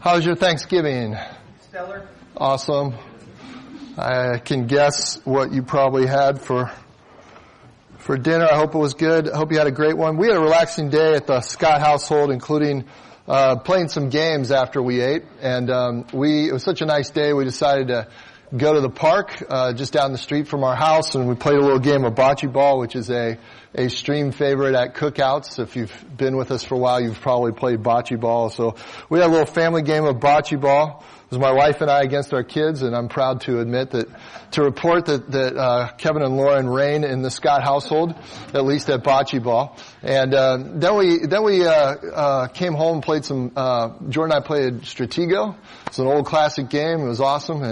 How was your Thanksgiving? Stellar. Awesome. I can guess what you probably had for dinner. I hope it was good. I hope you had a great one. We had a relaxing day at the Scott household, including playing some games after we ate. And it was such a nice day, we decided to go to the park just down the street from our house, and we played a little game of bocce ball, which is a stream favorite at cookouts. If you've been with us for a while, you've probably played bocce ball. So we had a little family game of bocce ball. It was my wife and I against our kids, and I'm proud to report that Kevin and Lauren reign in the Scott household, at least at bocce ball. And then we came home and played some. Jordan and I played Stratego. It's an old classic game. It was awesome,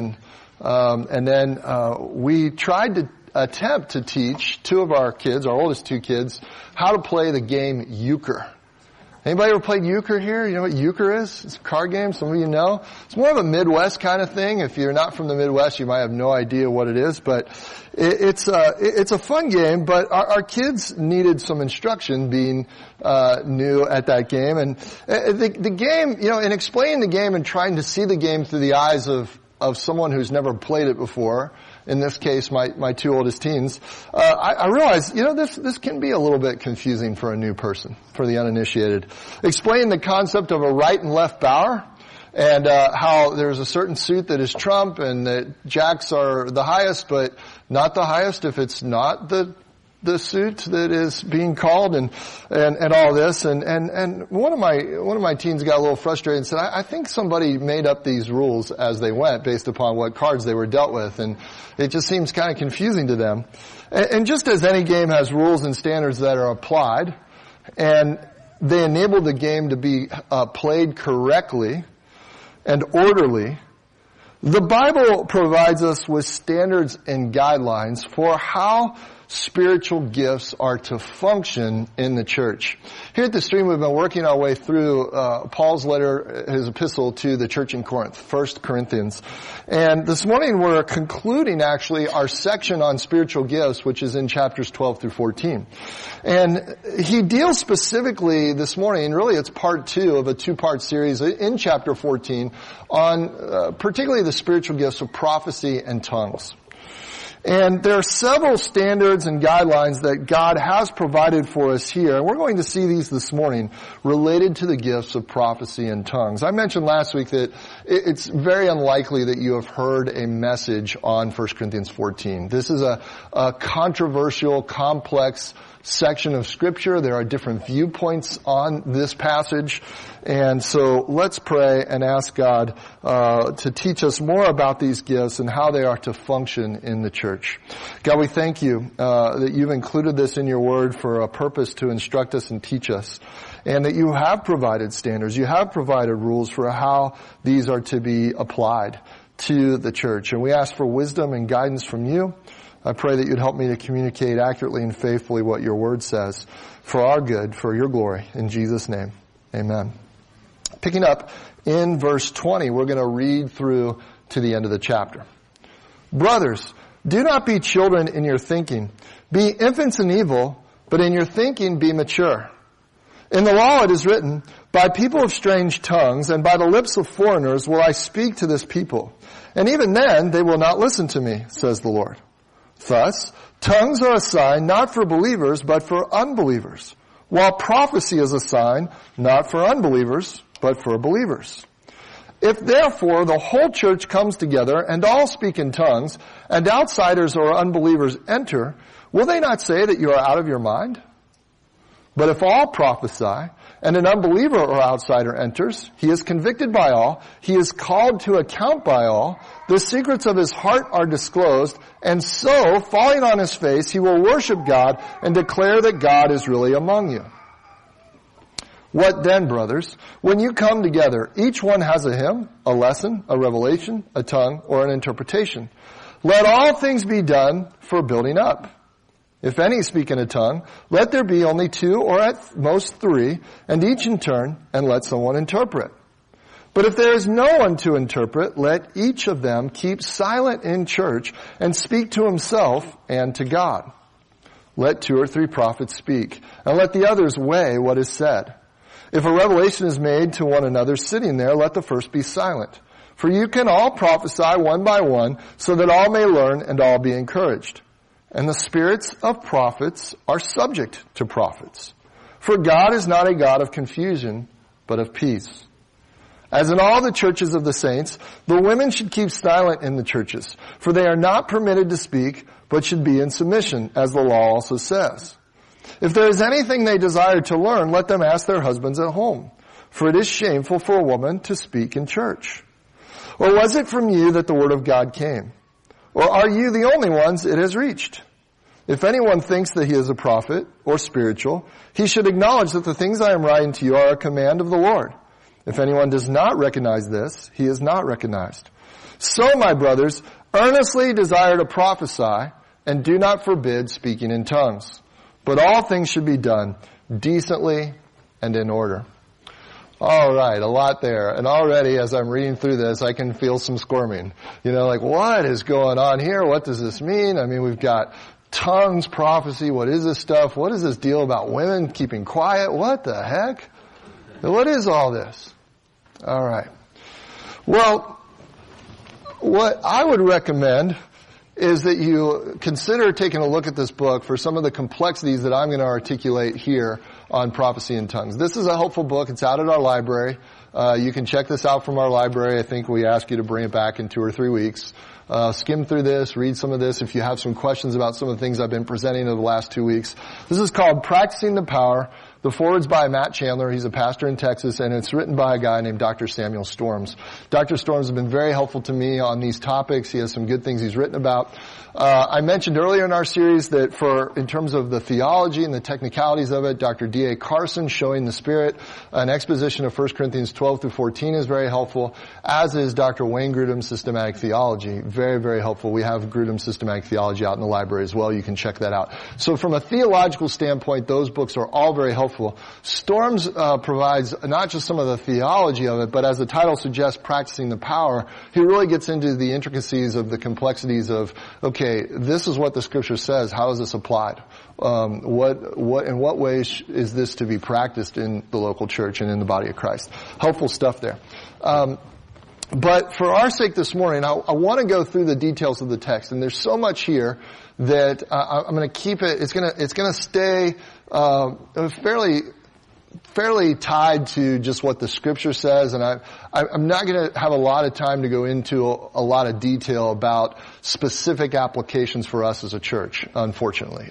and then we tried to attempt to teach two of our kids, our oldest two kids, how to play the game euchre. Anybody ever played euchre here? You know what euchre is? It's a card game. Some of you know. It's more of a Midwest kind of thing. If you're not from the Midwest, you might have no idea what it is. But it's a fun game. But our kids needed some instruction, being new at that game. And the game, in explaining the game and trying to see the game through the eyes of someone who's never played it before, in this case, my two oldest teens, I realized, this can be a little bit confusing for a new person, for the uninitiated. Explain the concept of a right and left bower, and how there's a certain suit that is trump, and that jacks are the highest, but not the highest if it's not the suit that is being called, and all this, and one of my teens got a little frustrated and said, I think somebody made up these rules as they went based upon what cards they were dealt with, and it just seems kind of confusing to them. And just as any game has rules and standards that are applied, and they enable the game to be played correctly and orderly, the Bible provides us with standards and guidelines for how spiritual gifts are to function in the church. Here at the Stream, we've been working our way through Paul's letter, his epistle to the church in Corinth, 1 Corinthians. And this morning we're concluding actually our section on spiritual gifts, which is in chapters 12 through 14. And he deals specifically this morning, really it's part 2 of a 2-part series in chapter 14 on particularly the spiritual gifts of prophecy and tongues. And there are several standards and guidelines that God has provided for us here. And we're going to see these this morning related to the gifts of prophecy and tongues. I mentioned last week that it's very unlikely that you have heard a message on 1 Corinthians 14. This is a controversial, complex section of Scripture. There are different viewpoints on this passage. And so let's pray and ask God to teach us more about these gifts and how they are to function in the church. God, we thank you that you've included this in your word for a purpose to instruct us and teach us, and that you have provided standards, you have provided rules for how these are to be applied to the church. And we ask for wisdom and guidance from you. I pray that you'd help me to communicate accurately and faithfully what your word says for our good, for your glory. In Jesus' name, amen. Picking up in verse 20, we're going to read through to the end of the chapter. Brothers, do not be children in your thinking. Be infants in evil, but in your thinking be mature. In the law it is written, by people of strange tongues and by the lips of foreigners will I speak to this people. And even then they will not listen to me, says the Lord. Thus, tongues are a sign not for believers, but for unbelievers, while prophecy is a sign not for unbelievers, but for believers. If therefore the whole church comes together and all speak in tongues, and outsiders or unbelievers enter, will they not say that you are out of your mind? But if all prophesy, and an unbeliever or outsider enters, he is convicted by all, he is called to account by all, the secrets of his heart are disclosed, and so, falling on his face, he will worship God and declare that God is really among you. What then, brothers? When you come together, each one has a hymn, a lesson, a revelation, a tongue, or an interpretation. Let all things be done for building up. If any speak in a tongue, let there be only 2 or at most 3, and each in turn, and let someone interpret. But if there is no one to interpret, let each of them keep silent in church and speak to himself and to God. Let 2 or 3 prophets speak, and let the others weigh what is said. If a revelation is made to one another sitting there, let the first be silent. For you can all prophesy one by one, so that all may learn and all be encouraged. And the spirits of prophets are subject to prophets. For God is not a God of confusion, but of peace. As in all the churches of the saints, the women should keep silent in the churches, for they are not permitted to speak, but should be in submission, as the law also says. If there is anything they desire to learn, let them ask their husbands at home, for it is shameful for a woman to speak in church. Or was it from you that the word of God came? Or are you the only ones it has reached? If anyone thinks that he is a prophet or spiritual, he should acknowledge that the things I am writing to you are a command of the Lord. If anyone does not recognize this, he is not recognized. So, my brothers, earnestly desire to prophesy, and do not forbid speaking in tongues. But all things should be done decently and in order. All right, a lot there. And already as I'm reading through this, I can feel some squirming. Like, what is going on here? What does this mean? I mean, we've got tongues, prophecy. What is this stuff? What is this deal about women keeping quiet? What the heck? What is all this? All right. Well, what I would recommend is that you consider taking a look at this book for some of the complexities that I'm going to articulate here on prophecy in tongues. This is a helpful book. It's out at our library. You can check this out from our library. I think we ask you to bring it back in 2 or 3 weeks. Skim through this, read some of this if you have some questions about some of the things I've been presenting over the last 2 weeks. This is called Practicing the Power. The foreword's by Matt Chandler. He's a pastor in Texas, and it's written by a guy named Dr. Samuel Storms. Dr. Storms has been very helpful to me on these topics. He has some good things he's written about. I mentioned earlier in our series that in terms of the theology and the technicalities of it, Dr. D.A. Carson, Showing the Spirit, an exposition of 1 Corinthians 12 through 14 is very helpful, as is Dr. Wayne Grudem's Systematic Theology. Very, very helpful. We have Grudem's Systematic Theology out in the library as well. You can check that out. So from a theological standpoint, those books are all very helpful. Storms provides not just some of the theology of it, but as the title suggests, Practicing the Power, he really gets into the intricacies of the complexities of, okay, this is what the Scripture says. How is this applied? In what ways is this to be practiced in the local church and in the body of Christ? Helpful stuff there. But for our sake this morning, I want to go through the details of the text, and there's so much here that I'm going to keep it. It's going to stay fairly tied to just what the Scripture says, and I'm not going to have a lot of time to go into a lot of detail about specific applications for us as a church, unfortunately.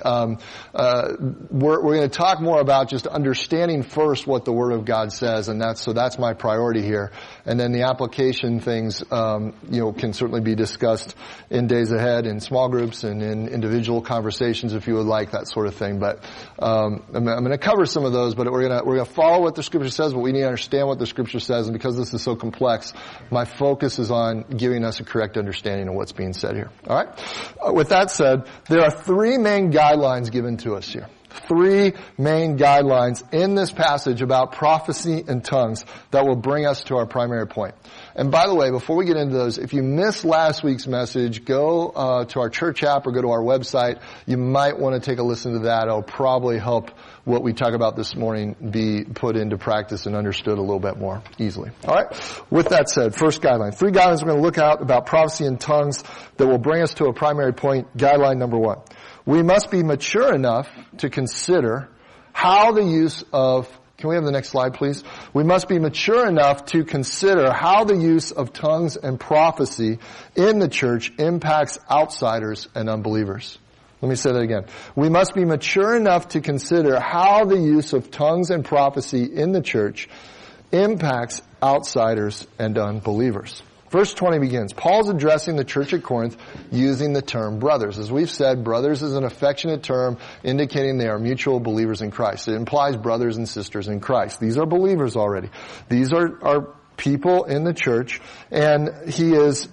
We're going to talk more about just understanding first what the Word of God says, and that's my priority here. And then the application things, can certainly be discussed in days ahead in small groups and in individual conversations if you would like, that sort of thing. But I'm going to cover some of those, but we're going to follow what the Scripture says, but we need to understand what the Scripture says, and because this is so complex, my focus is on giving us a correct understanding of what's being said here. All right? With that said, there are 3 main guidelines given to us here. 3 main guidelines in this passage about prophecy and tongues that will bring us to our primary point. And by the way, before we get into those, if you missed last week's message, go to our church app or go to our website. You might want to take a listen to that. It'll probably help what we talk about this morning be put into practice and understood a little bit more easily. All right? With that said, first guideline. 3 guidelines we're going to look at about prophecy and tongues that will bring us to a primary point. Guideline number 1. We must be mature enough to consider how the use of, can we have the next slide, please? We must be mature enough to consider how the use of tongues and prophecy in the church impacts outsiders and unbelievers. Let me say that again. We must be mature enough to consider how the use of tongues and prophecy in the church impacts outsiders and unbelievers. Verse 20 begins. Paul's addressing the church at Corinth using the term brothers. As we've said, brothers is an affectionate term indicating they are mutual believers in Christ. It implies brothers and sisters in Christ. These are believers already. These are people in the church, and he is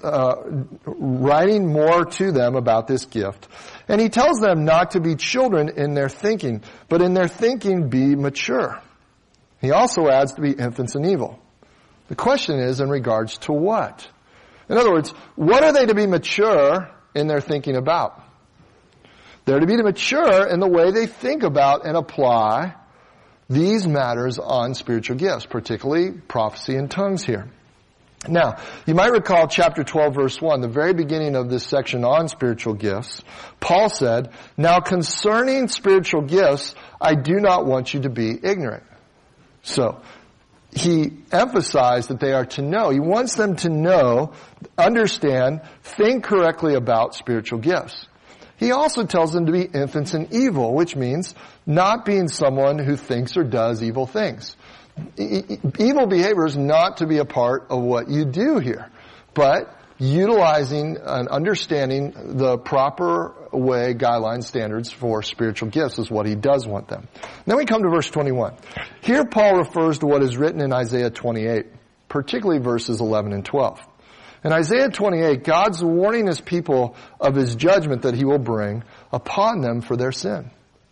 writing more to them about this gift. And he tells them not to be children in their thinking, but in their thinking be mature. He also adds to be infants in evil. The question is in regards to what? In other words, what are they to be mature in their thinking about? They're to be mature in the way they think about and apply these matters on spiritual gifts, particularly prophecy and tongues here. Now, you might recall chapter 12, verse 1, the very beginning of this section on spiritual gifts. Paul said, "Now concerning spiritual gifts, I do not want you to be ignorant." So, he emphasized that they are to know. He wants them to know, understand, think correctly about spiritual gifts. He also tells them to be infants in evil, which means not being someone who thinks or does evil things. Evil behavior is not to be a part of what you do here, but utilizing and understanding the proper way, guidelines, standards for spiritual gifts is what he does want them. Then we come to verse 21. Here Paul refers to what is written in Isaiah 28, particularly verses 11 and 12. In Isaiah 28, God's warning his people of his judgment that he will bring upon them for their sin.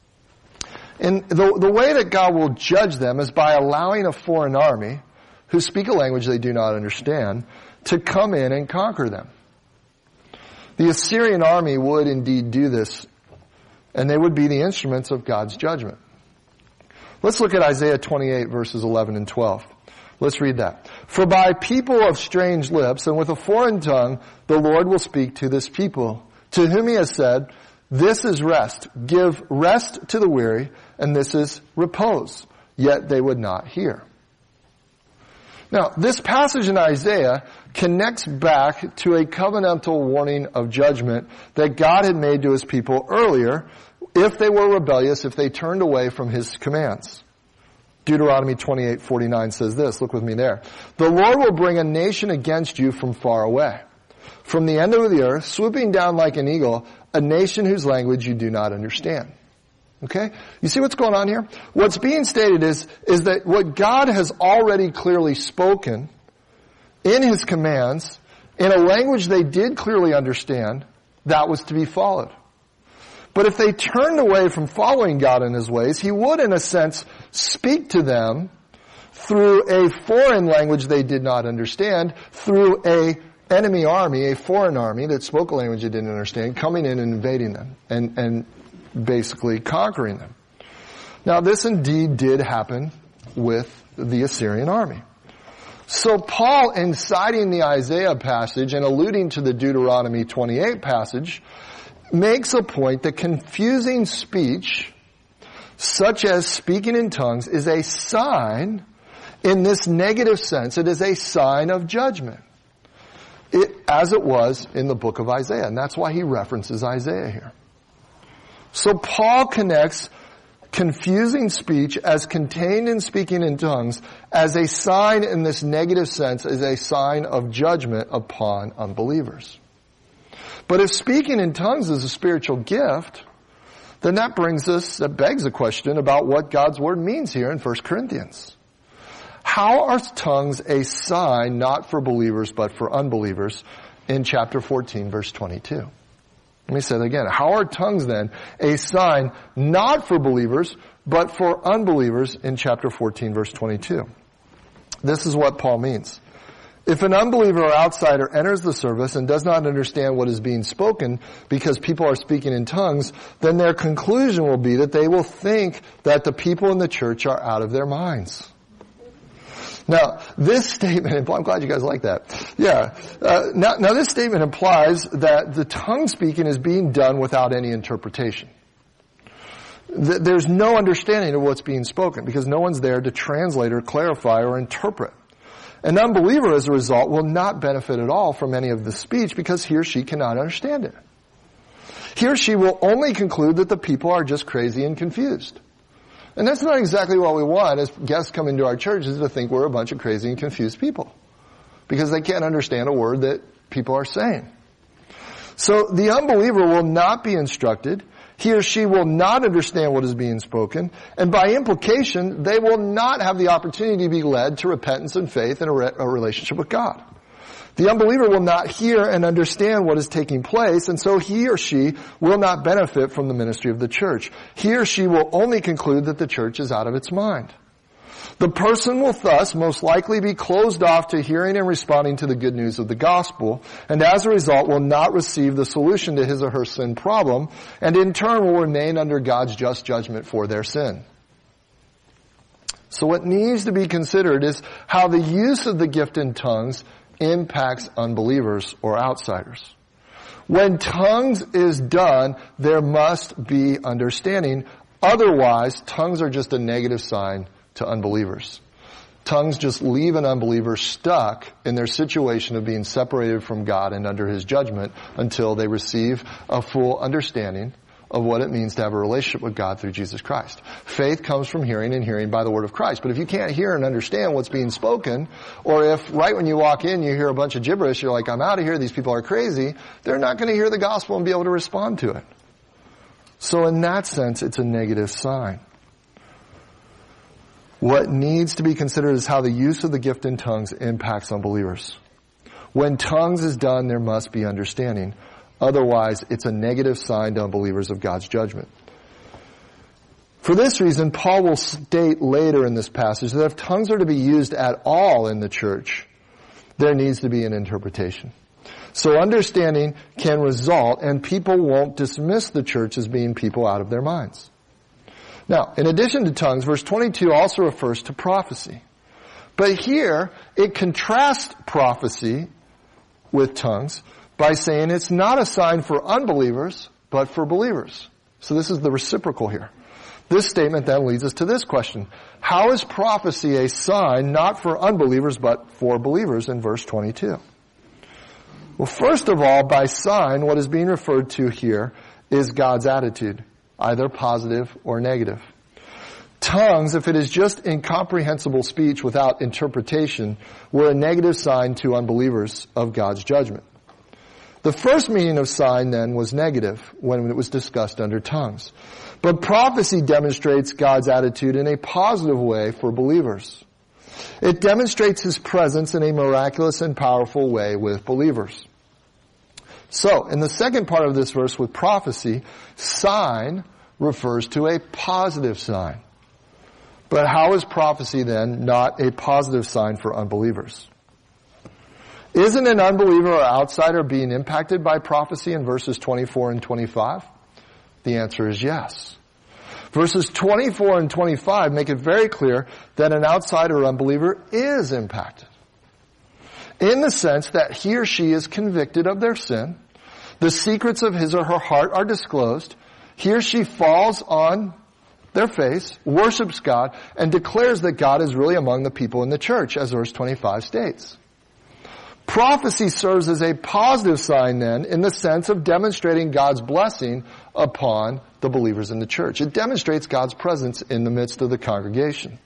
And the way that God will judge them is by allowing a foreign army who speak a language they do not understand to come in and conquer them. The Assyrian army would indeed do this, and they would be the instruments of God's judgment. Let's look at Isaiah 28 verses 11 and 12. Let's read that. "For by people of strange lips and with a foreign tongue the Lord will speak to this people, to whom he has said, this is rest, give rest to the weary, and this is repose. Yet they would not hear." Now, this passage in Isaiah connects back to a covenantal warning of judgment that God had made to his people earlier if they were rebellious, if they turned away from his commands. Deuteronomy 28:49 says this, look with me there. "The Lord will bring a nation against you from far away, from the end of the earth, swooping down like an eagle, a nation whose language you do not understand." Okay? You see what's going on here? What's being stated is that what God has already clearly spoken in his commands, in a language they did clearly understand, that was to be followed. But if they turned away from following God in his ways, he would, in a sense, speak to them through a foreign language they did not understand, through a enemy army, a foreign army that spoke a language they didn't understand, coming in and invading them and basically conquering them. Now, this indeed did happen with the Assyrian army. So Paul, in citing the Isaiah passage and alluding to the Deuteronomy 28 passage, makes a point that confusing speech, such as speaking in tongues, is a sign, in this negative sense, it is a sign of judgment. As it was in the book of Isaiah. And that's why he references Isaiah here. So Paul connects confusing speech as contained in speaking in tongues as a sign in this negative sense, as a sign of judgment upon unbelievers. But if speaking in tongues is a spiritual gift, then that begs a question about what God's word means here in 1 Corinthians. How are tongues a sign not for believers but for unbelievers in chapter 14 verse 22? Let me say that again. How are tongues then a sign not for believers but for unbelievers in chapter 14 verse 22? This is what Paul means. If an unbeliever or outsider enters the service and does not understand what is being spoken because people are speaking in tongues, then their conclusion will be that they will think that the people in the church are out of their minds. Now, this statement, I'm glad you guys like that. Yeah. Now this statement implies that the tongue speaking is being done without any interpretation. There's no understanding of what's being spoken because no one's there to translate or clarify or interpret. An unbeliever, as a result, will not benefit at all from any of the speech because he or she cannot understand it. He or she will only conclude that the people are just crazy and confused. And that's not exactly what we want as guests come into our church, is to think we're a bunch of crazy and confused people. Because they can't understand a word that people are saying. So the unbeliever will not be instructed. He or she will not understand what is being spoken. And by implication, they will not have the opportunity to be led to repentance and faith in a relationship with God. The unbeliever will not hear and understand what is taking place, and so he or she will not benefit from the ministry of the church. He or she will only conclude that the church is out of its mind. The person will thus most likely be closed off to hearing and responding to the good news of the gospel, and as a result will not receive the solution to his or her sin problem, and in turn will remain under God's just judgment for their sin. So what needs to be considered is how the use of the gift in tongues impacts unbelievers or outsiders. When tongues is done, there must be understanding. Otherwise, tongues are just a negative sign to unbelievers. Tongues just leave an unbeliever stuck in their situation of being separated from God and under His judgment until they receive a full understanding of what it means to have a relationship with God through Jesus Christ. Faith comes from hearing, and hearing by the word of Christ. But if you can't hear and understand what's being spoken, or if right when you walk in you hear a bunch of gibberish, you're like, I'm out of here, these people are crazy, they're not going to hear the gospel and be able to respond to it. So in that sense, it's a negative sign. What needs to be considered is how the use of the gift in tongues impacts unbelievers. When tongues is done, there must be understanding. Otherwise, it's a negative sign to unbelievers of God's judgment. For this reason, Paul will state later in this passage that if tongues are to be used at all in the church, there needs to be an interpretation. So understanding can result, and people won't dismiss the church as being people out of their minds. Now, in addition to tongues, verse 22 also refers to prophecy. But here, it contrasts prophecy with tongues by saying it's not a sign for unbelievers, but for believers. So this is the reciprocal here. This statement then leads us to this question. How is prophecy a sign not for unbelievers, but for believers in verse 22? Well, first of all, by sign, what is being referred to here is God's attitude, either positive or negative. Tongues, if it is just incomprehensible speech without interpretation, were a negative sign to unbelievers of God's judgment. The first meaning of sign then was negative when it was discussed under tongues. But prophecy demonstrates God's attitude in a positive way for believers. It demonstrates His presence in a miraculous and powerful way with believers. So, in the second part of this verse with prophecy, sign refers to a positive sign. But how is prophecy then not a positive sign for unbelievers? Isn't an unbeliever or outsider being impacted by prophecy in verses 24 and 25? The answer is yes. Verses 24 and 25 make it very clear that an outsider or unbeliever is impacted. In the sense that he or she is convicted of their sin, the secrets of his or her heart are disclosed, he or she falls on their face, worships God, and declares that God is really among the people in the church, as verse 25 states. Prophecy serves as a positive sign then in the sense of demonstrating God's blessing upon the believers in the church. It demonstrates God's presence in the midst of the congregation.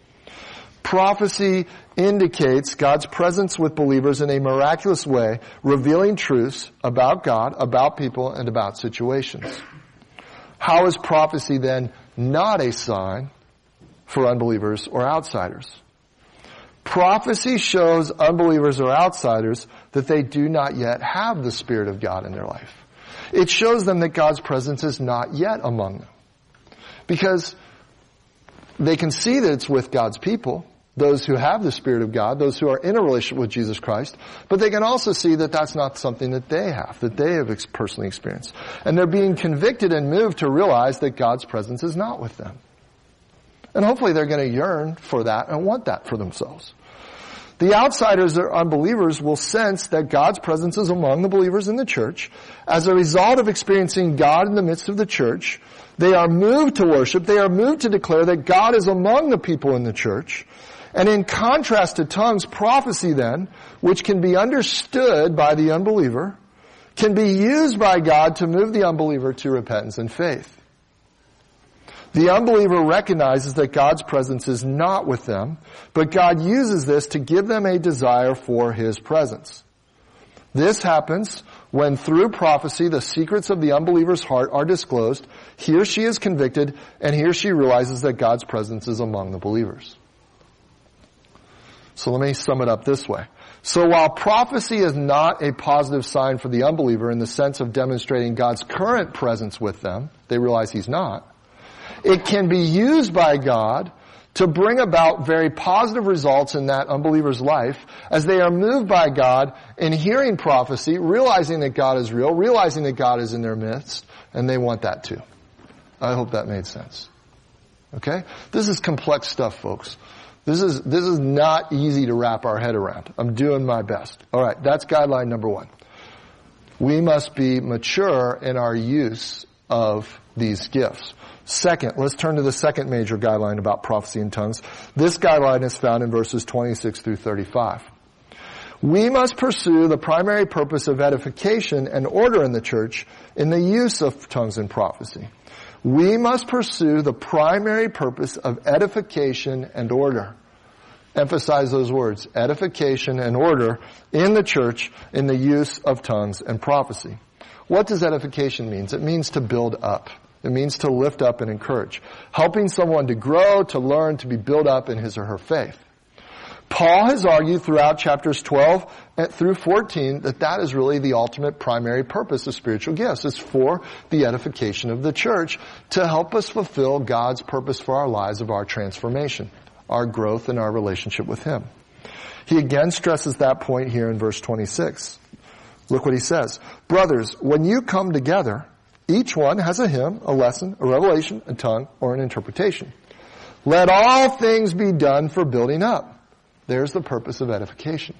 Prophecy indicates God's presence with believers in a miraculous way, revealing truths about God, about people, and about situations. How is prophecy then not a sign for unbelievers or outsiders? Prophecy shows unbelievers or outsiders that they do not yet have the Spirit of God in their life. It shows them that God's presence is not yet among them. Because they can see that it's with God's people, those who have the Spirit of God, those who are in a relationship with Jesus Christ, but they can also see that that's not something that they have personally experienced. And they're being convicted and moved to realize that God's presence is not with them. And hopefully they're going to yearn for that and want that for themselves. The outsiders or unbelievers will sense that God's presence is among the believers in the church. As a result of experiencing God in the midst of the church, they are moved to worship. They are moved to declare that God is among the people in the church. And in contrast to tongues, prophecy then, which can be understood by the unbeliever, can be used by God to move the unbeliever to repentance and faith. The unbeliever recognizes that God's presence is not with them, but God uses this to give them a desire for His presence. This happens when through prophecy the secrets of the unbeliever's heart are disclosed, he or she is convicted, and he or she realizes that God's presence is among the believers. So let me sum it up this way. So while prophecy is not a positive sign for the unbeliever in the sense of demonstrating God's current presence with them, they realize He's not, it can be used by God to bring about very positive results in that unbeliever's life as they are moved by God in hearing prophecy, realizing that God is real, realizing that God is in their midst, and they want that too. I hope that made sense. Okay? This is complex stuff, folks. This is not easy to wrap our head around. I'm doing my best. All right, that's guideline number 1. We must be mature in our use of these gifts. Second, let's turn to the second major guideline about prophecy in tongues. This guideline is found in verses 26 through 35. We must pursue the primary purpose of edification and order in the church in the use of tongues and prophecy. We must pursue the primary purpose of edification and order. Emphasize those words, edification and order in the church in the use of tongues and prophecy. What does edification mean? It means to build up. It means to lift up and encourage. Helping someone to grow, to learn, to be built up in his or her faith. Paul has argued throughout chapters 12 through 14 that is really the ultimate primary purpose of spiritual gifts. It's for the edification of the church to help us fulfill God's purpose for our lives of our transformation, our growth and our relationship with Him. He again stresses that point here in verse 26. Look what he says. Brothers, when you come together, each one has a hymn, a lesson, a revelation, a tongue, or an interpretation. Let all things be done for building up. There's the purpose of edification.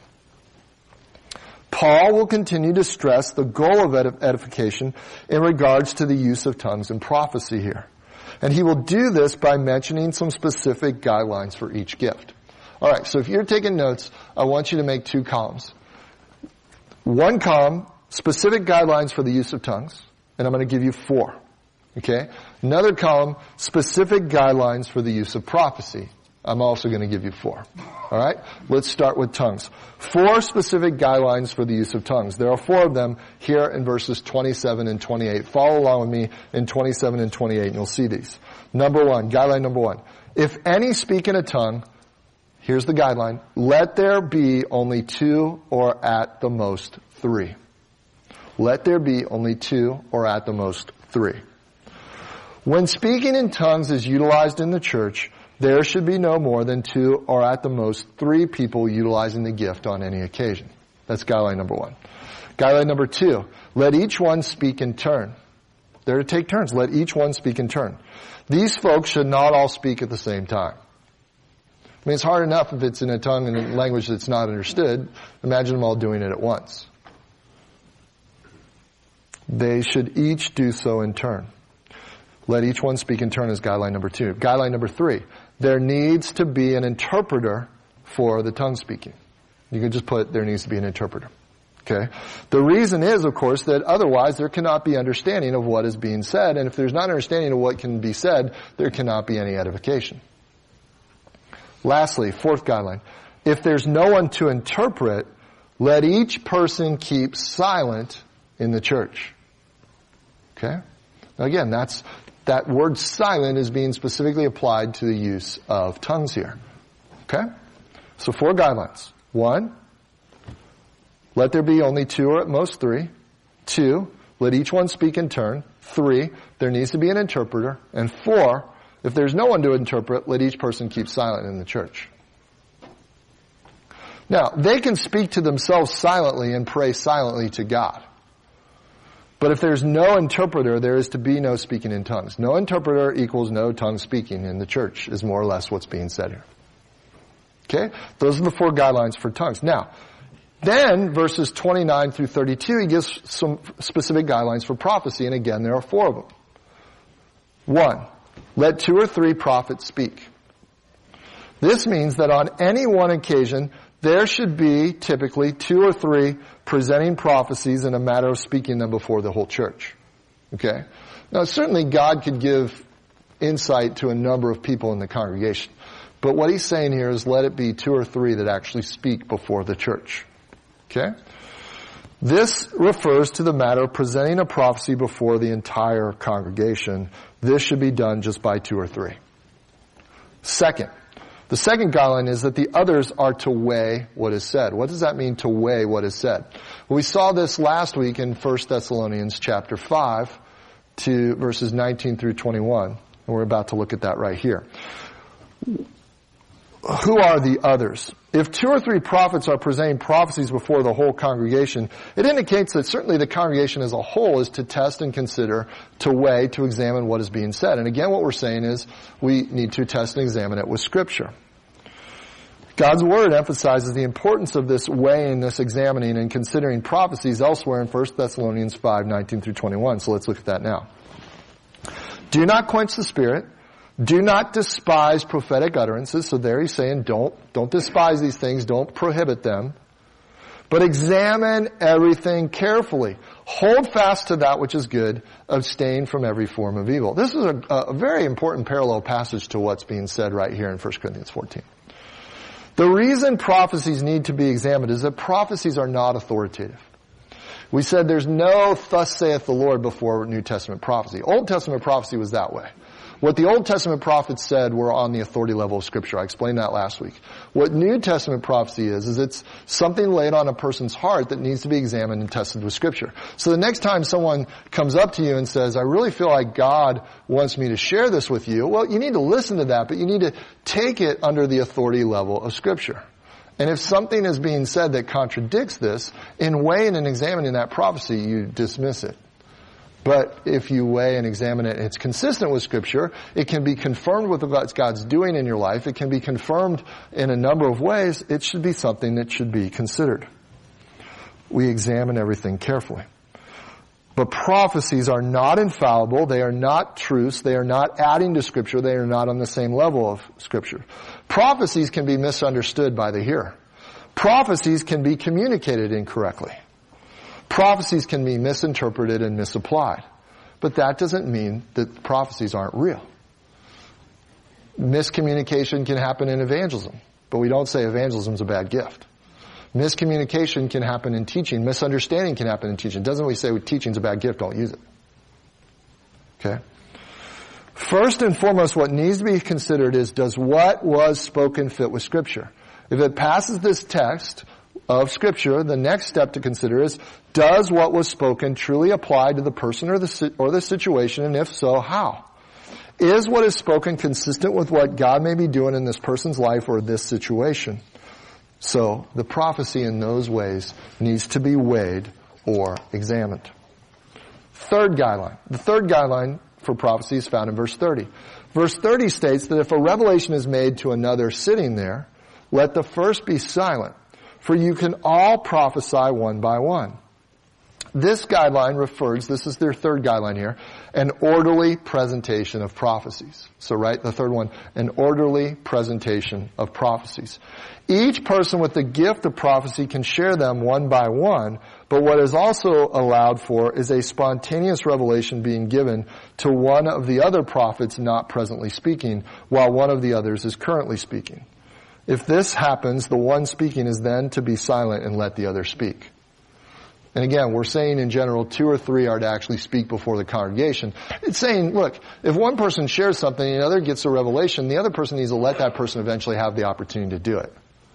Paul will continue to stress the goal of edification in regards to the use of tongues and prophecy here. And he will do this by mentioning some specific guidelines for each gift. All right, so if you're taking notes, I want you to make 2 columns. One column, specific guidelines for the use of tongues, and I'm going to give you 4. Okay? Another column, specific guidelines for the use of prophecy. I'm also going to give you 4. All right? Let's start with tongues. 4 specific guidelines for the use of tongues. There are 4 of them here in verses 27 and 28. Follow along with me in 27 and 28 and you'll see these. Guideline number 1. If any speak in a tongue, here's the guideline, let there be only 2 or at the most 3. Let there be only 2 or at the most 3. When speaking in tongues is utilized in the church, there should be no more than 2 or at the most 3 people utilizing the gift on any occasion. That's guideline number 1. Guideline number 2, let each one speak in turn. They're to take turns. Let each one speak in turn. These folks should not all speak at the same time. I mean, it's hard enough if it's in a tongue and a language that's not understood. Imagine them all doing it at once. They should each do so in turn. Let each one speak in turn is guideline number 2. Guideline number 3, there needs to be an interpreter for the tongue speaking. You can just put, there needs to be an interpreter. Okay? The reason is, of course, that otherwise there cannot be understanding of what is being said, and if there's not understanding of what can be said, there cannot be any edification. Lastly, 4th guideline, if there's no one to interpret, let each person keep silent in the church. Okay? Now again, that word silent is being specifically applied to the use of tongues here. Okay? So 4 guidelines. 1, let there be only 2 or at most 3. 2, let each one speak in turn. 3, there needs to be an interpreter. And 4, if there's no one to interpret, let each person keep silent in the church. Now, they can speak to themselves silently and pray silently to God. But if there's no interpreter, there is to be no speaking in tongues. No interpreter equals no tongue speaking in the church is more or less what's being said here. Okay? Those are the 4 guidelines for tongues. Now, then, verses 29 through 32, he gives some specific guidelines for prophecy, and again, there are 4 of them. 1, let 2 or 3 prophets speak. This means that on any one occasion, there should be typically 2 or 3 presenting prophecies in a matter of speaking them before the whole church. Okay? Now, certainly God could give insight to a number of people in the congregation. But what he's saying here is let it be 2 or 3 that actually speak before the church. Okay? This refers to the matter of presenting a prophecy before the entire congregation. This should be done just by 2 or 3. Second, the second guideline is that the others are to weigh what is said. What does that mean, to weigh what is said? Well, we saw this last week in 1 Thessalonians chapter 5 to verses 19 through 21. And we're about to look at that right here. who are the others? If 2 or 3 prophets are presenting prophecies before the whole congregation, it indicates that certainly the congregation as a whole is to test and consider, to weigh, to examine what is being said. And again, what we're saying is we need to test and examine it with Scripture. God's Word emphasizes the importance of this weighing, this examining, and considering prophecies elsewhere in 1 Thessalonians 5:19 through 21. So let's look at that now. Do not quench the Spirit. Do not despise prophetic utterances. So there he's saying don't despise these things. Don't prohibit them. But examine everything carefully. Hold fast to that which is good. Abstain from every form of evil. This is a very important parallel passage to what's being said right here in 1 Corinthians 14. The reason prophecies need to be examined is that prophecies are not authoritative. We said there's no thus saith the Lord before New Testament prophecy. Old Testament prophecy was that way. What the Old Testament prophets said were on the authority level of Scripture. I explained that last week. What New Testament prophecy is it's something laid on a person's heart that needs to be examined and tested with Scripture. So the next time someone comes up to you and says, I really feel like God wants me to share this with you, well, you need to listen to that, but you need to take it under the authority level of Scripture. And if something is being said that contradicts this, in weighing and examining that prophecy, you dismiss it. But if you weigh and examine it and it's consistent with Scripture, it can be confirmed with what God's doing in your life. It can be confirmed in a number of ways. It should be something that should be considered. We examine everything carefully. But prophecies are not infallible. They are not truths. They are not adding to Scripture. They are not on the same level of Scripture. Prophecies can be misunderstood by the hearer. Prophecies can be communicated incorrectly. Prophecies can be misinterpreted and misapplied. But that doesn't mean that prophecies aren't real. Miscommunication can happen in evangelism, but we don't say evangelism is a bad gift. Miscommunication can happen in teaching. Misunderstanding can happen in teaching. Doesn't we say teaching is a bad gift, don't use it. Okay? First and foremost, what needs to be considered is, does what was spoken fit with Scripture? If it passes this text of Scripture, the next step to consider is, does what was spoken truly apply to the person or the situation, and if so, how? Is what is spoken consistent with what God may be doing in this person's life or this situation? So, the prophecy in those ways needs to be weighed or examined. Third guideline. The third guideline for prophecy is found in verse 30. Verse 30 states that if a revelation is made to another sitting there, let the first be silent, for you can all prophesy one by one. This guideline refers, this is their third guideline here, an orderly presentation of prophecies. So right, the third one, an orderly presentation of prophecies. Each person with the gift of prophecy can share them one by one, but what is also allowed for is a spontaneous revelation being given to one of the other prophets not presently speaking, while one of the others is currently speaking. If this happens, the one speaking is then to be silent and let the other speak. And again, we're saying in general 2 or 3 are to actually speak before the congregation. It's saying, look, if one person shares something and the other gets a revelation, the other person needs to let that person eventually have the opportunity to do it.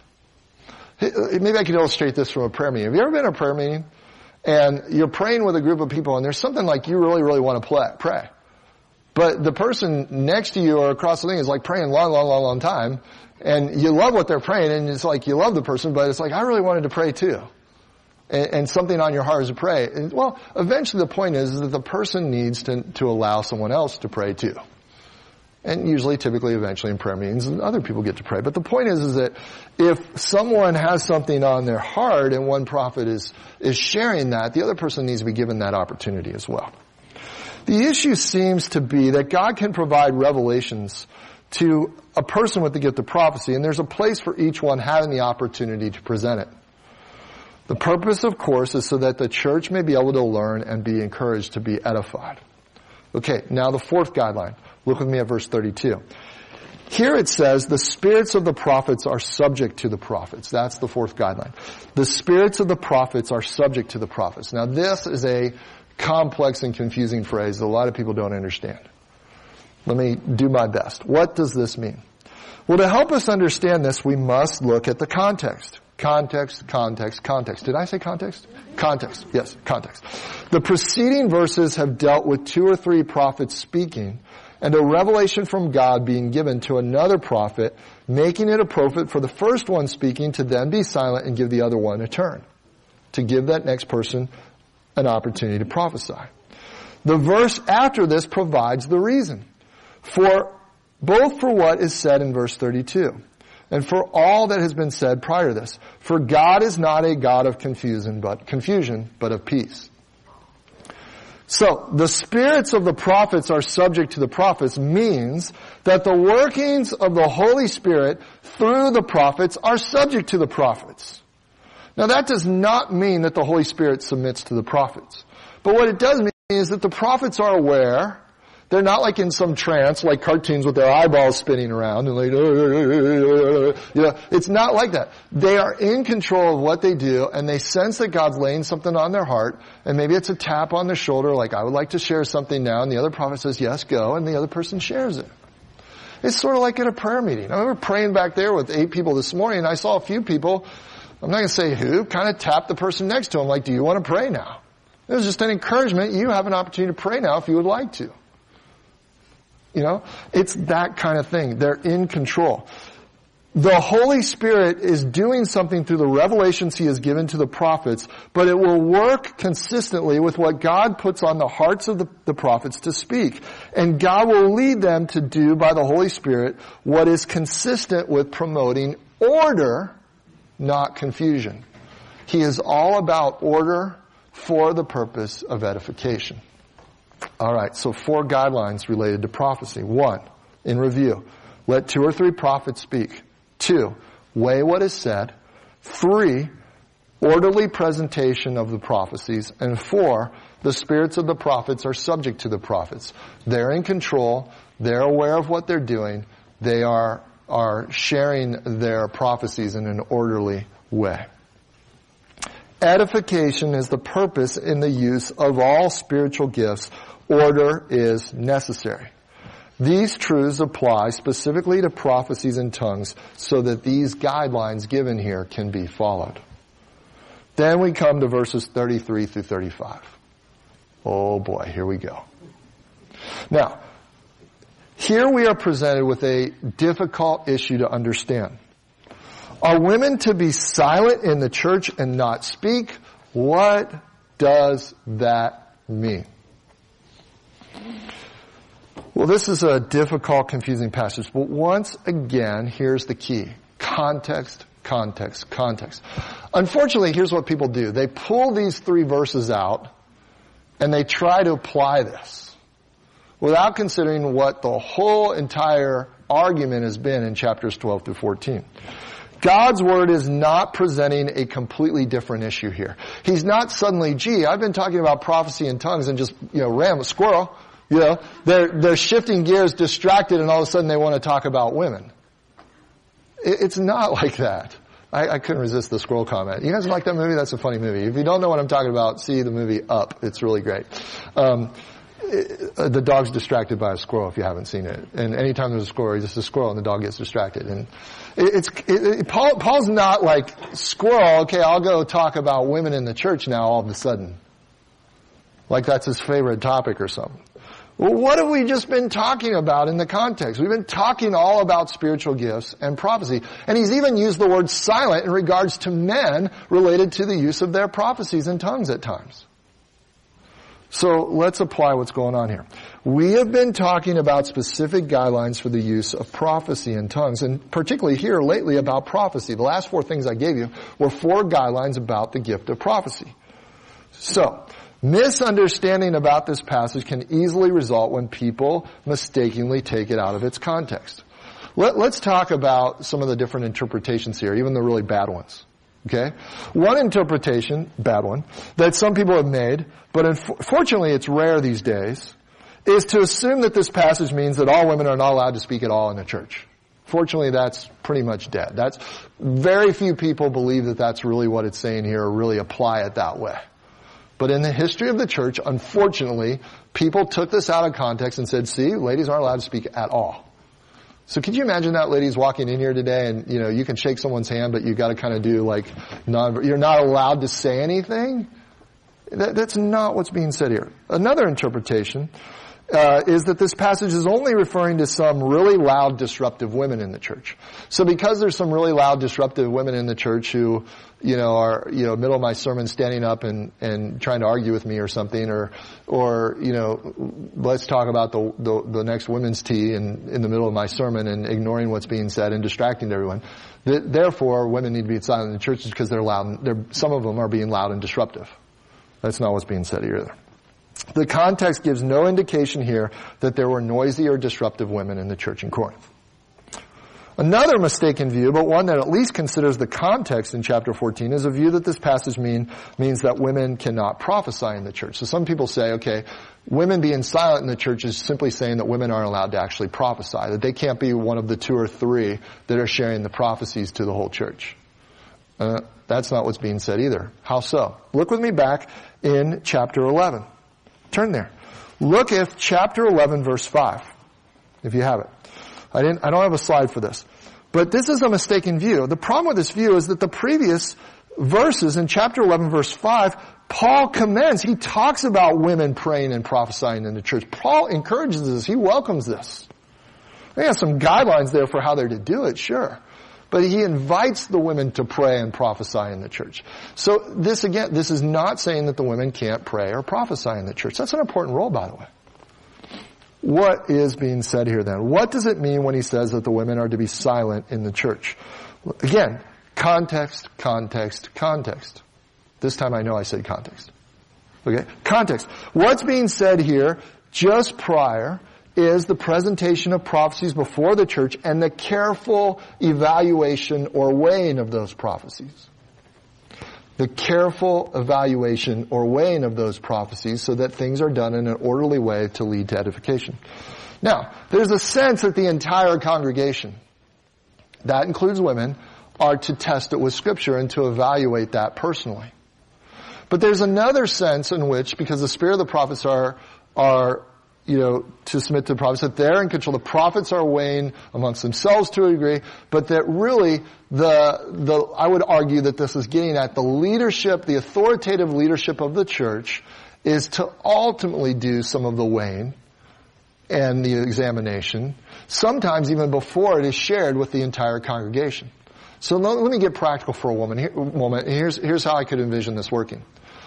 Maybe I could illustrate this from a prayer meeting. Have you ever been in a prayer meeting and you're praying with a group of people and there's something like you really, really want to pray? But the person next to you or across the thing is like praying long time, and you love what they're praying, and it's like you love the person, but it's like, I really wanted to pray too. And something on your heart is to pray. And, well, eventually the point is that the person needs to allow someone else to pray too. And usually, typically, eventually in prayer meetings, other people get to pray. But the point is that if someone has something on their heart and one prophet is sharing that, the other person needs to be given that opportunity as well. The issue seems to be that God can provide revelations to a person with the gift of prophecy, and there's a place for each one having the opportunity to present it. The purpose, of course, is so that the church may be able to learn and be encouraged to be edified. Okay, now the fourth guideline. Look with me at verse 32. Here it says, the spirits of the prophets are subject to the prophets. That's the fourth guideline. The spirits of the prophets are subject to the prophets. Now this is a complex and confusing phrase that a lot of people don't understand. Let me do my best. What does this mean? Well, to help us understand this, we must look at the context. Context. Did I say context? Context. Yes, context. The preceding verses have dealt with 2 or 3 prophets speaking and a revelation from God being given to another prophet making it appropriate for the first one speaking to then be silent and give the other one a turn, to give that next person an opportunity to prophesy. The verse after this provides the reason for both for what is said in verse 32 and for all that has been said prior to this. For God is not a God of confusion, but of peace. So, the spirits of the prophets are subject to the prophets means that the workings of the Holy Spirit through the prophets are subject to the prophets. Now that does not mean that the Holy Spirit submits to the prophets. But what it does mean is that the prophets are aware. They're not like in some trance, like cartoons with their eyeballs spinning around and like, it's not like that. They are in control of what they do, and they sense that God's laying something on their heart, and maybe it's a tap on the shoulder, like, I would like to share something now, and the other prophet says, yes, go, and the other person shares it. It's sort of like at a prayer meeting. I remember praying back there with 8 people this morning, and I saw a few people, I'm not going to say who, kind of tapped the person next to them, like, do you want to pray now? It was just an encouragement. You have an opportunity to pray now if you would like to. You know, it's that kind of thing. They're in control. The Holy Spirit is doing something through the revelations He has given to the prophets, but it will work consistently with what God puts on the hearts of the prophets to speak. And God will lead them to do by the Holy Spirit what is consistent with promoting order, not confusion. He is all about order for the purpose of edification. All right, so 4 guidelines related to prophecy. 1, in review, let 2 or 3 prophets speak. 2, weigh what is said. 3, orderly presentation of the prophecies. And 4, the spirits of the prophets are subject to the prophets. They're in control. They're aware of what they're doing. They are sharing their prophecies in an orderly way. Edification is the purpose in the use of all spiritual gifts. Order is necessary. These truths apply specifically to prophecies and tongues so that these guidelines given here can be followed. Then we come to verses 33 through 35. Oh boy, here we go. Now, here we are presented with a difficult issue to understand. Are women to be silent in the church and not speak? What does that mean? Well, this is a difficult, confusing passage, but once again, here's the key. Context, context, context. Unfortunately, here's what people do. They pull these 3 verses out, and they try to apply this without considering what the whole entire argument has been in chapters 12 through 14. God's Word is not presenting a completely different issue here. He's not suddenly, gee, I've been talking about prophecy and tongues and just, ram a squirrel. They're shifting gears, distracted, and all of a sudden they want to talk about women. It's not like that. I couldn't resist the squirrel comment. You guys like that movie? That's a funny movie. If you don't know what I'm talking about, see the movie Up. It's really great. The dog's distracted by a squirrel if you haven't seen it. And anytime there's a squirrel, it's just a squirrel and the dog gets distracted. And Paul's not like, squirrel, okay, I'll go talk about women in the church now all of a sudden. Like that's his favorite topic or something. Well, what have we just been talking about in the context? We've been talking all about spiritual gifts and prophecy. And he's even used the word silent in regards to men related to the use of their prophecies and tongues at times. So let's apply what's going on here. We have been talking about specific guidelines for the use of prophecy and tongues, and particularly here lately about prophecy. The last 4 things I gave you were 4 guidelines about the gift of prophecy. So, misunderstanding about this passage can easily result when people mistakenly take it out of its context. Let's talk about some of the different interpretations here, even the really bad ones. Okay? One interpretation, bad one, that some people have made, but unfortunately it's rare these days, is to assume that this passage means that all women are not allowed to speak at all in the church. Fortunately, that's pretty much dead. That's very few people believe that that's really what it's saying here or really apply it that way. But in the history of the church, unfortunately, people took this out of context and said, see, ladies aren't allowed to speak at all. So could you imagine that ladies walking in here today and, you can shake someone's hand, but you got to kind of do like, you're not allowed to say anything? That's not what's being said here. Another interpretation is that this passage is only referring to some really loud, disruptive women in the church. So because there's some really loud, disruptive women in the church who, are, middle of my sermon standing up and trying to argue with me or something, or, let's talk about the next women's tea in the middle of my sermon and ignoring what's being said and distracting everyone. Therefore, women need to be silent in the churches because they're loud. Some of them are being loud and disruptive. That's not what's being said here either. The context gives no indication here that there were noisy or disruptive women in the church in Corinth. Another mistaken view, but one that at least considers the context in chapter 14, is a view that this passage means that women cannot prophesy in the church. So some people say, okay, women being silent in the church is simply saying that women aren't allowed to actually prophesy, that they can't be one of the 2 or 3 that are sharing the prophecies to the whole church. That's not what's being said either. How so? Look with me back in chapter 11. Turn there. Look at chapter 11, verse 5, if you have it. I don't have a slide for this. But this is a mistaken view. The problem with this view is that the previous verses in chapter 11, verse 5, Paul commends. He talks about women praying and prophesying in the church. Paul encourages this. He welcomes this. He has some guidelines there for how they're to do it, sure. But he invites the women to pray and prophesy in the church. So this is not saying that the women can't pray or prophesy in the church. That's an important role, by the way. What is being said here then? What does it mean when he says that the women are to be silent in the church? Again, context, context, context. This time I know I said context. Okay? Context. What's being said here just prior is the presentation of prophecies before the church and the careful evaluation or weighing of those prophecies. The careful evaluation or weighing of those prophecies so that things are done in an orderly way to lead to edification. Now, there's a sense that the entire congregation, that includes women, are to test it with Scripture and to evaluate that personally. But there's another sense in which, because the spirit of the prophets are to submit to the prophets, that they're in control. The prophets are weighing amongst themselves to a degree, but that really I would argue that this is getting at the leadership, the authoritative leadership of the church is to ultimately do some of the weighing and the examination, sometimes even before it is shared with the entire congregation. So let me get practical for a moment. Here's how I could envision this working.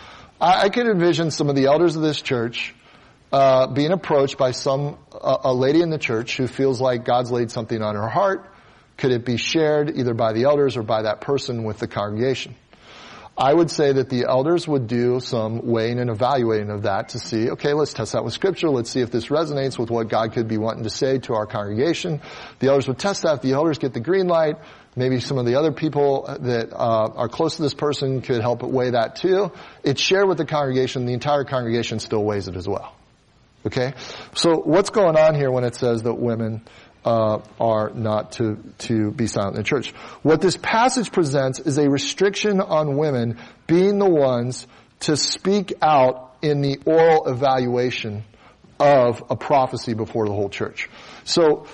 I could envision some of the elders of this church being approached by a lady in the church who feels like God's laid something on her heart. Could it be shared either by the elders or by that person with the congregation? I would say that the elders would do some weighing and evaluating of that to see, okay, let's test that with Scripture. Let's see if this resonates with what God could be wanting to say to our congregation. The elders would test that. If the elders get the green light, maybe some of the other people that are close to this person could help weigh that too. It's shared with the congregation. The entire congregation still weighs it as well. Okay? So what's going on here when it says that women are not to be silent in the church? What this passage presents is a restriction on women being the ones to speak out in the oral evaluation of a prophecy before the whole church. So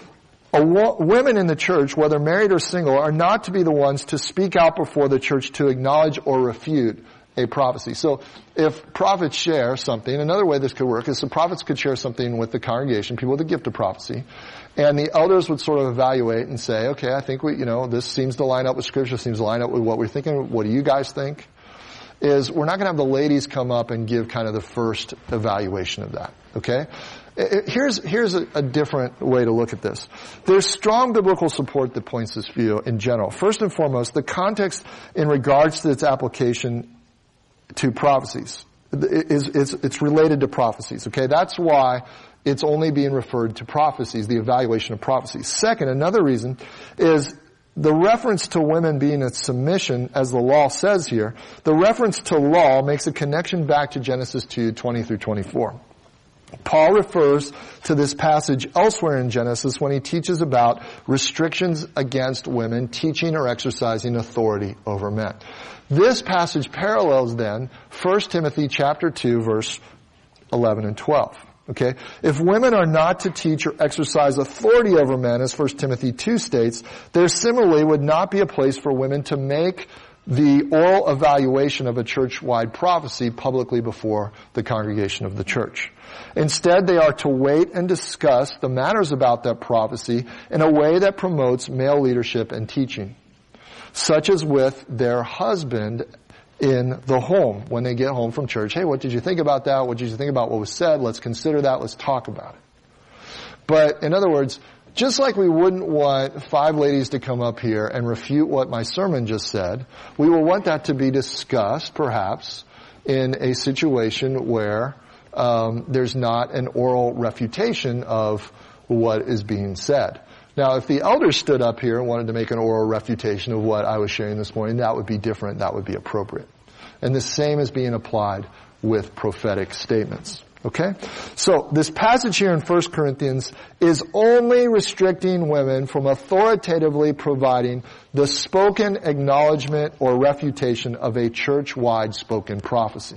women in the church, whether married or single, are not to be the ones to speak out before the church to acknowledge or refute a prophecy. So if prophets share something, another way this could work is the prophets could share something with the congregation, people with the gift of prophecy, and the elders would sort of evaluate and say, okay, I think this seems to line up with Scripture, seems to line up with what we're thinking. What do you guys think? We're not going to have the ladies come up and give kind of the first evaluation of that. Okay? Here's a different way to look at this. There's strong biblical support that points this view in general. First and foremost, the context in regards to its application to prophecies. It's related to prophecies, okay? That's why it's only being referred to prophecies, the evaluation of prophecies. Second, another reason is the reference to women being in submission, as the law says here, the reference to law makes a connection back to Genesis 2:20 through 24. Paul refers to this passage elsewhere in Genesis when he teaches about restrictions against women teaching or exercising authority over men. This passage parallels then 1 Timothy chapter 2 verse 11 and 12. Okay? If women are not to teach or exercise authority over men, as 1 Timothy 2 states, there similarly would not be a place for women to make the oral evaluation of a church-wide prophecy publicly before the congregation of the church. Instead, they are to wait and discuss the matters about that prophecy in a way that promotes male leadership and teaching, such as with their husband in the home when they get home from church. Hey, what did you think about that? What did you think about what was said? Let's consider that. Let's talk about it. But in other words, just like we wouldn't want 5 ladies to come up here and refute what my sermon just said, we will want that to be discussed, perhaps, in a situation where there's not an oral refutation of what is being said. Now, if the elders stood up here and wanted to make an oral refutation of what I was sharing this morning, that would be different. That would be appropriate. And the same is being applied with prophetic statements. Okay? So, this passage here in 1 Corinthians is only restricting women from authoritatively providing the spoken acknowledgement or refutation of a church-wide spoken prophecy.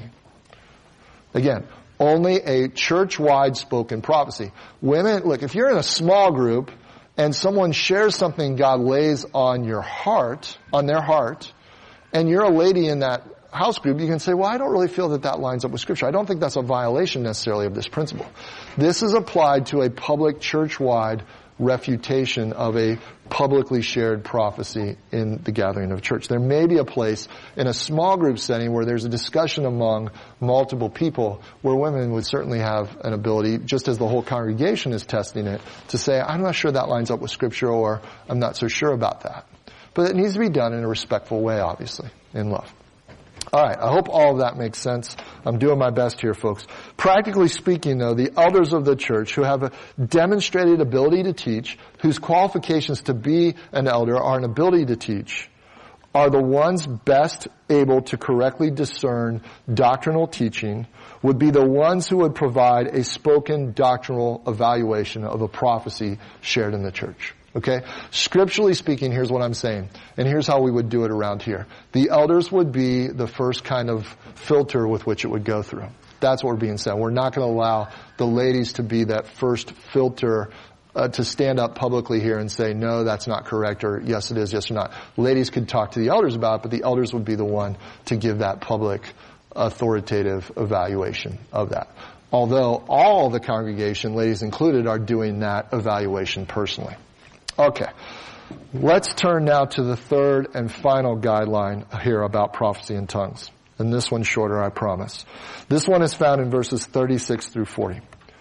Again, only a church-wide spoken prophecy. Women, look, if you're in a small group and someone shares something God lays on your heart, on their heart, and you're a lady in that house group, you can say, well, I don't really feel that lines up with Scripture. I don't think that's a violation necessarily of this principle. This is applied to a public church-wide refutation of a publicly shared prophecy in the gathering of church. There may be a place in a small group setting where there's a discussion among multiple people where women would certainly have an ability, just as the whole congregation is testing it, to say, I'm not sure that lines up with Scripture, or I'm not so sure about that. But it needs to be done in a respectful way, obviously, in love. All right, I hope all of that makes sense. I'm doing my best here, folks. Practically speaking, though, the elders of the church who have a demonstrated ability to teach, whose qualifications to be an elder are an ability to teach, are the ones best able to correctly discern doctrinal teaching, would be the ones who would provide a spoken doctrinal evaluation of a prophecy shared in the church. Okay? Scripturally speaking, here's what I'm saying. And here's how we would do it around here. The elders would be the first kind of filter with which it would go through. That's what we're being said. We're not going to allow the ladies to be that first filter to stand up publicly here and say, no, that's not correct, or yes, it is, yes or not. Ladies could talk to the elders about it, but the elders would be the one to give that public authoritative evaluation of that. Although all the congregation, ladies included, are doing that evaluation personally. Okay, let's turn now to the third and final guideline here about prophecy in tongues. And this one's shorter, I promise. This one is found in verses 36 through 40.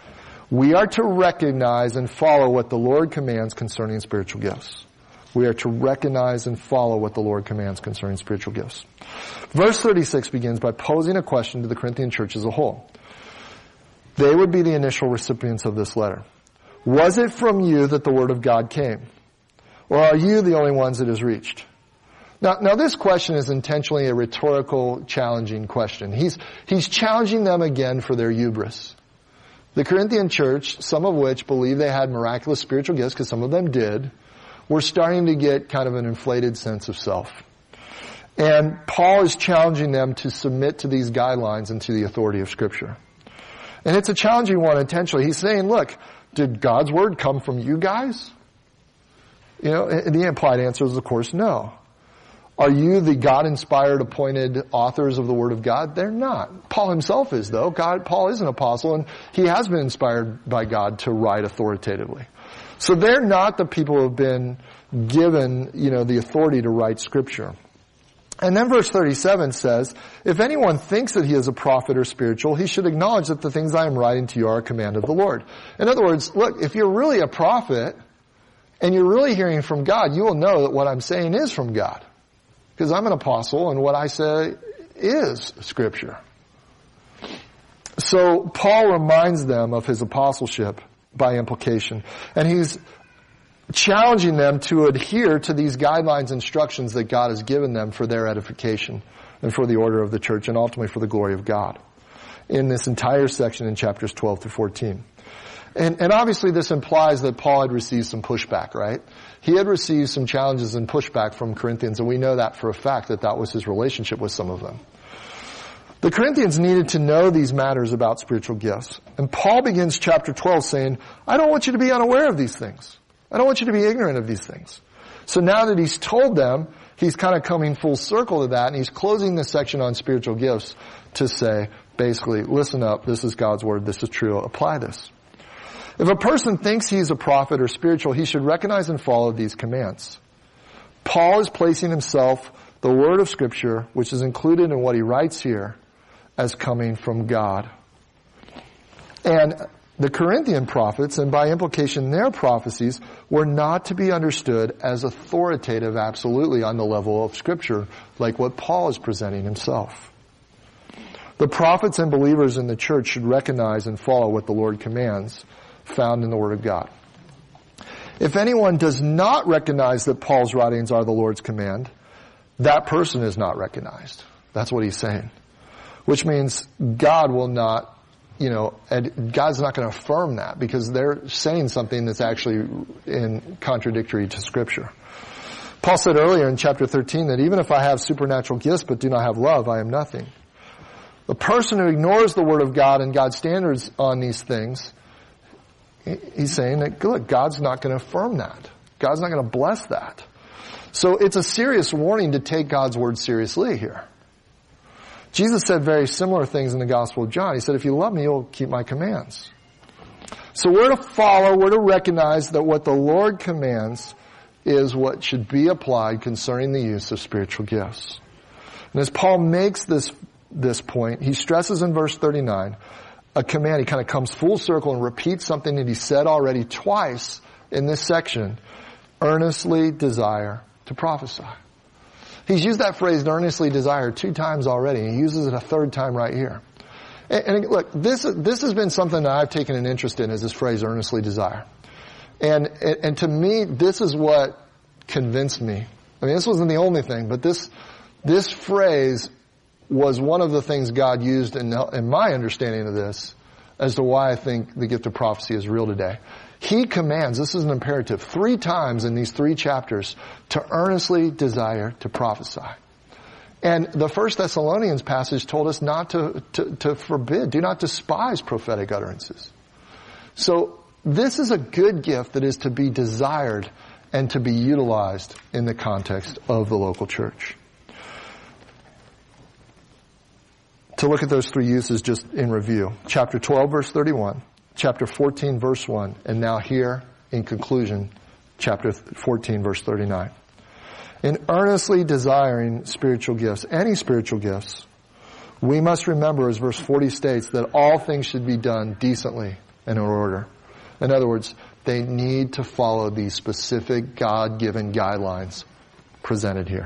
We are to recognize and follow what the Lord commands concerning spiritual gifts. We are to recognize and follow what the Lord commands concerning spiritual gifts. Verse 36 begins by posing a question to the Corinthian church as a whole. They would be the initial recipients of this letter. Was it from you that the word of God came? Or are you the only ones it has reached? Now this question is intentionally a rhetorical, challenging question. He's challenging them again for their hubris. The Corinthian church, some of which believe they had miraculous spiritual gifts, because some of them did, were starting to get kind of an inflated sense of self. And Paul is challenging them to submit to these guidelines and to the authority of Scripture. And it's a challenging one intentionally. He's saying, look, did God's word come from you guys? You know, the implied answer is, of course, no. Are you the God-inspired, appointed authors of the Word of God? They're not. Paul himself is, though. Paul is an apostle, and he has been inspired by God to write authoritatively. So they're not the people who have been given, the authority to write Scripture. And then verse 37 says, if anyone thinks that he is a prophet or spiritual, he should acknowledge that the things I am writing to you are a command of the Lord. In other words, look, if you're really a prophet and you're really hearing from God, you will know that what I'm saying is from God. Because I'm an apostle and what I say is Scripture. So Paul reminds them of his apostleship by implication. And he's challenging them to adhere to these guidelines, instructions that God has given them for their edification and for the order of the church and ultimately for the glory of God in this entire section in chapters 12 through 14. And obviously this implies that Paul had received some pushback, right? He had received some challenges and pushback from Corinthians, and we know that for a fact that was his relationship with some of them. The Corinthians needed to know these matters about spiritual gifts. And Paul begins chapter 12 saying, I don't want you to be unaware of these things. I don't want you to be ignorant of these things. So now that he's told them, he's kind of coming full circle to that, and he's closing this section on spiritual gifts to say, basically, listen up, this is God's word, this is true, apply this. If a person thinks he's a prophet or spiritual, he should recognize and follow these commands. Paul is placing himself, the word of Scripture, which is included in what he writes here, as coming from God. And the Corinthian prophets, and by implication their prophecies, were not to be understood as authoritative absolutely on the level of Scripture, like what Paul is presenting himself. The prophets and believers in the church should recognize and follow what the Lord commands, found in the Word of God. If anyone does not recognize that Paul's writings are the Lord's command, that person is not recognized. That's what he's saying. Which means God will not, God's not going to affirm that because they're saying something that's actually contradictory to Scripture. Paul said earlier in chapter 13 that even if I have supernatural gifts but do not have love, I am nothing. The person who ignores the Word of God and God's standards on these things, he's saying that, look, God's not going to affirm that. God's not going to bless that. So it's a serious warning to take God's Word seriously here. Jesus said very similar things in the Gospel of John. He said, if you love me, you'll keep my commands. So we're to follow, we're to recognize that what the Lord commands is what should be applied concerning the use of spiritual gifts. And as Paul makes this point, he stresses in verse 39 a command. He kind of comes full circle and repeats something that he said already twice in this section. Earnestly desire to prophesy. He's used that phrase, earnestly desire, 2 times already. He uses it a 3rd time right here. And look, this has been something that I've taken an interest in, is this phrase, earnestly desire. And to me, this is what convinced me. I mean, this wasn't the only thing, but this phrase was one of the things God used in my understanding of this as to why I think the gift of prophecy is real today. He commands, this is an imperative, 3 times in these 3 chapters to earnestly desire to prophesy. And the 1 Thessalonians passage told us not to forbid, do not despise prophetic utterances. So this is a good gift that is to be desired and to be utilized in the context of the local church. To look at those 3 uses just in review. Chapter 12, verse 31. Chapter 14, verse 1. And now here, in conclusion, chapter 14, verse 39. In earnestly desiring spiritual gifts, any spiritual gifts, we must remember, as verse 40 states, that all things should be done decently and in order. In other words, they need to follow these specific God-given guidelines presented here.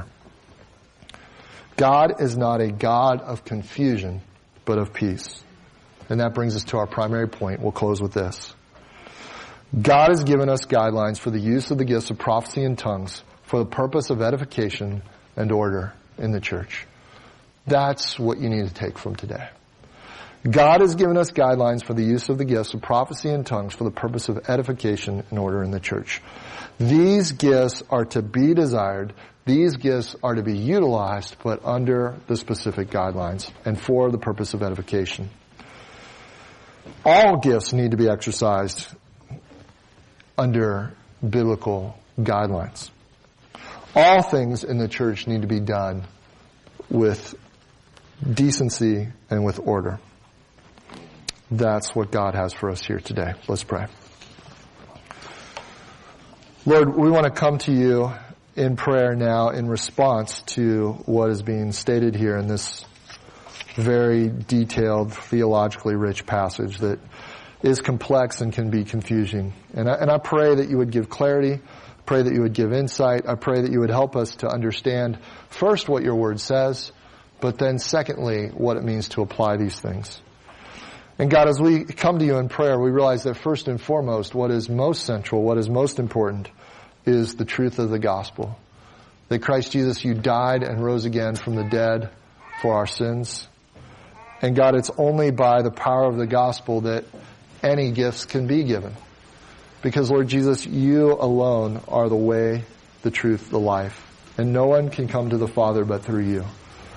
God is not a God of confusion, but of peace. And that brings us to our primary point. We'll close with this. God has given us guidelines for the use of the gifts of prophecy and tongues for the purpose of edification and order in the church. That's what you need to take from today. God has given us guidelines for the use of the gifts of prophecy and tongues for the purpose of edification and order in the church. These gifts are to be desired. These gifts are to be utilized, but under the specific guidelines and for the purpose of edification. All gifts need to be exercised under biblical guidelines. All things in the church need to be done with decency and with order. That's what God has for us here today. Let's pray. Lord, we want to come to you in prayer now in response to what is being stated here in this very detailed, theologically rich passage that is complex and can be confusing. And I pray that you would give clarity, pray that you would give insight, I pray that you would help us to understand first what your word says, but then secondly, what it means to apply these things. And God, as we come to you in prayer, we realize that first and foremost, what is most central, what is most important, is the truth of the gospel. That Christ Jesus, you died and rose again from the dead for our sins. And God, it's only by the power of the gospel that any gifts can be given. Because, Lord Jesus, you alone are the way, the truth, the life. And no one can come to the Father but through you.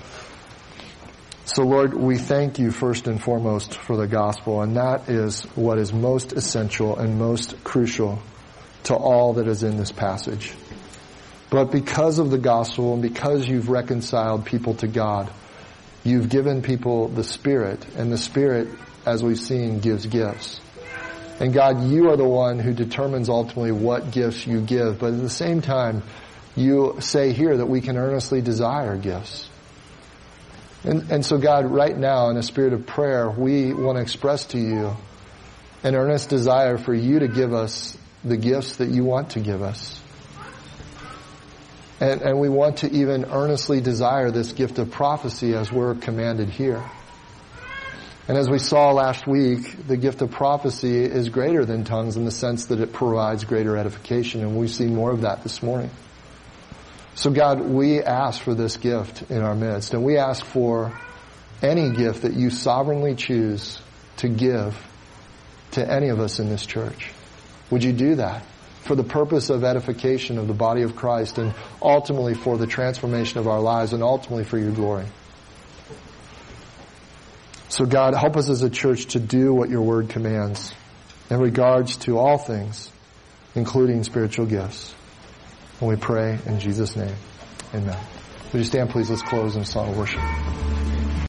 So, Lord, we thank you first and foremost for the gospel, and that is what is most essential and most crucial to all that is in this passage. But because of the gospel and because you've reconciled people to God, you've given people the Spirit, and the Spirit, as we've seen, gives gifts. And God, you are the one who determines ultimately what gifts you give. But at the same time, you say here that we can earnestly desire gifts. And so God, right now, in a spirit of prayer, we want to express to you an earnest desire for you to give us the gifts that you want to give us. And we want to even earnestly desire this gift of prophecy as we're commanded here. And as we saw last week, the gift of prophecy is greater than tongues in the sense that it provides greater edification, and we've seen more of that this morning. So God, we ask for this gift in our midst, and we ask for any gift that you sovereignly choose to give to any of us in this church. Would you do that for the purpose of edification of the body of Christ, and ultimately for the transformation of our lives, and ultimately for your glory? So God, help us as a church to do what your word commands in regards to all things, including spiritual gifts. And we pray in Jesus' name. Amen. Would you stand, please? Let's close in a song of worship.